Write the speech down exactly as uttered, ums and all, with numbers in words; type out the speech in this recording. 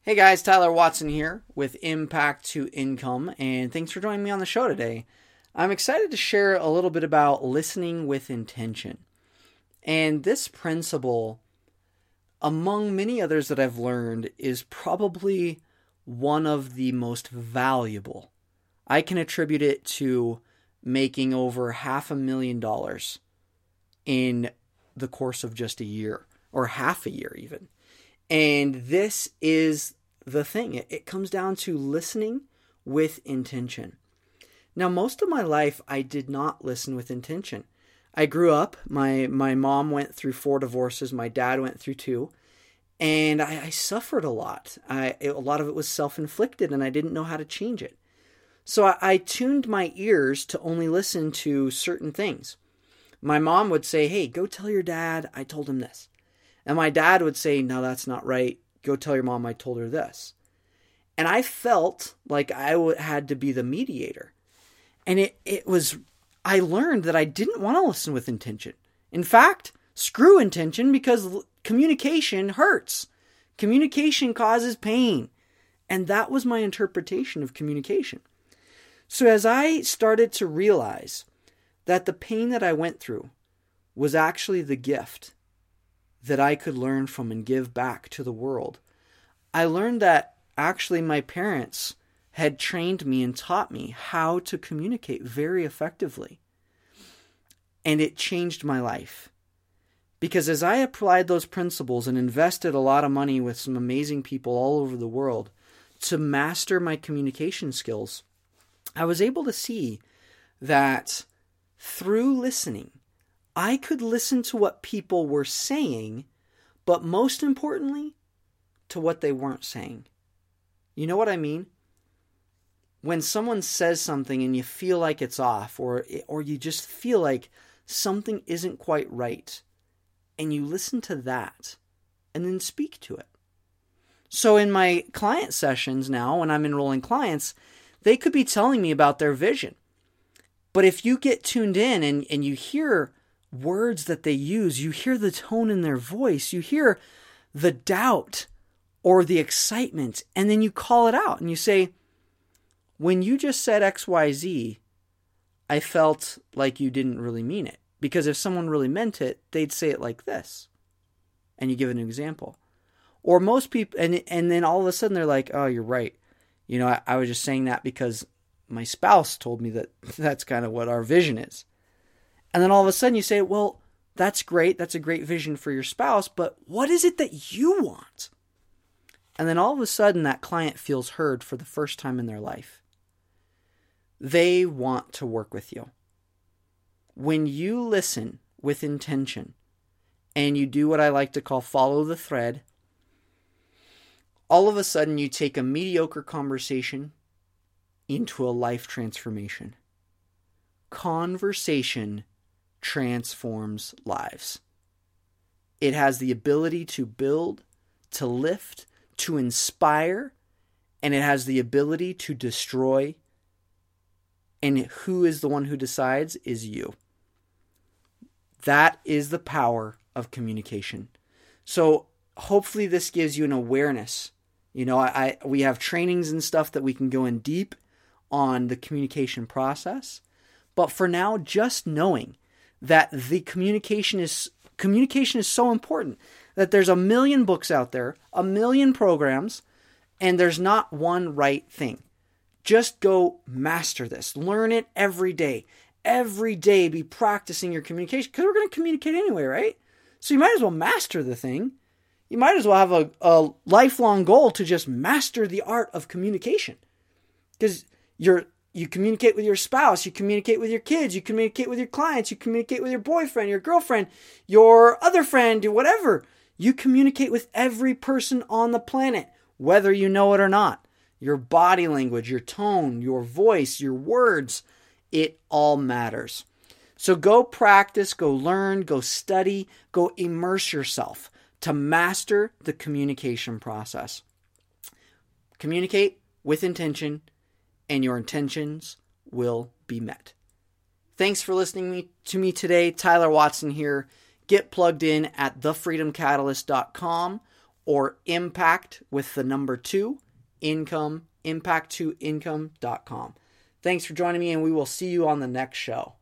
Hey guys, Tyler Watson here with Impact to Income, and thanks for joining me on the show today. I'm excited to share a little bit about listening with intention. And this principle, among many others that I've learned, is probably one of the most valuable. I can attribute it to making over half a million dollars in the course of just a year, or half a year even. And this is the thing. It, it comes down to listening with intention. Now, most of my life, I did not listen with intention. I grew up, my, my mom went through four divorces, my dad went through two, and I, I suffered a lot. I, a lot of it was self-inflicted, and I didn't know how to change it. So I, I tuned my ears to only listen to certain things. My mom would say, hey, go tell your dad I told him this. And my dad would say, no, that's not right. Go tell your mom I told her this. And I felt like I w- had to be the mediator. And it, it was, I learned that I didn't want to listen with intention. In fact, screw intention, because l- communication hurts. Communication causes pain. And that was my interpretation of communication. So as I started to realize that the pain that I went through was actually the gift that I could learn from and give back to the world, I learned that actually my parents had trained me and taught me how to communicate very effectively. And it changed my life. Because as I applied those principles and invested a lot of money with some amazing people all over the world to master my communication skills, I was able to see that through listening, I could listen to what people were saying, but most importantly, to what they weren't saying. You know what I mean? When someone says something and you feel like it's off, or or you just feel like something isn't quite right, and you listen to that and then speak to it. So in my client sessions now, when I'm enrolling clients, they could be telling me about their vision. But if you get tuned in and, and you hear words that they use, you hear the tone in their voice, you hear the doubt or the excitement, and then you call it out and you say, when you just said X Y Z, I felt like you didn't really mean it. Because if someone really meant it, they'd say it like this. And you give an example. Or most people, and and then all of a sudden they're like, oh, you're right. You know, I, I was just saying that because my spouse told me that that's kind of what our vision is. And then all of a sudden you say, well, that's great. That's a great vision for your spouse, but what is it that you want? And then all of a sudden that client feels heard for the first time in their life. They want to work with you. When you listen with intention and you do what I like to call follow the thread, all of a sudden you take a mediocre conversation into a life transformation. Conversation transforms lives. It has the ability to build, to lift, to inspire, and it has the ability to destroy. And who is the one who decides is you. That is the power of communication. So hopefully this gives you an awareness. You know, I, I we have trainings and stuff that we can go in deep on the communication process. But for now, just knowing that the communication is communication is so important that there's a million books out there, a million programs, and there's not one right thing. Just go master this. Learn it every day. Every day be practicing your communication, because we're going to communicate anyway, right? So you might as well master the thing. You might as well have a, a lifelong goal to just master the art of communication. Because you're You communicate with your spouse, you communicate with your kids, you communicate with your clients, you communicate with your boyfriend, your girlfriend, your other friend, whatever. You communicate with every person on the planet, whether you know it or not. Your body language, your tone, your voice, your words, it all matters. So go practice, go learn, go study, go immerse yourself to master the communication process. Communicate with intention, and your intentions will be met. Thanks for listening to me today. Tyler Watson here. Get plugged in at the freedom catalyst dot com or impact with the number two, income, impact two income dot com. Thanks for joining me, and we will see you on the next show.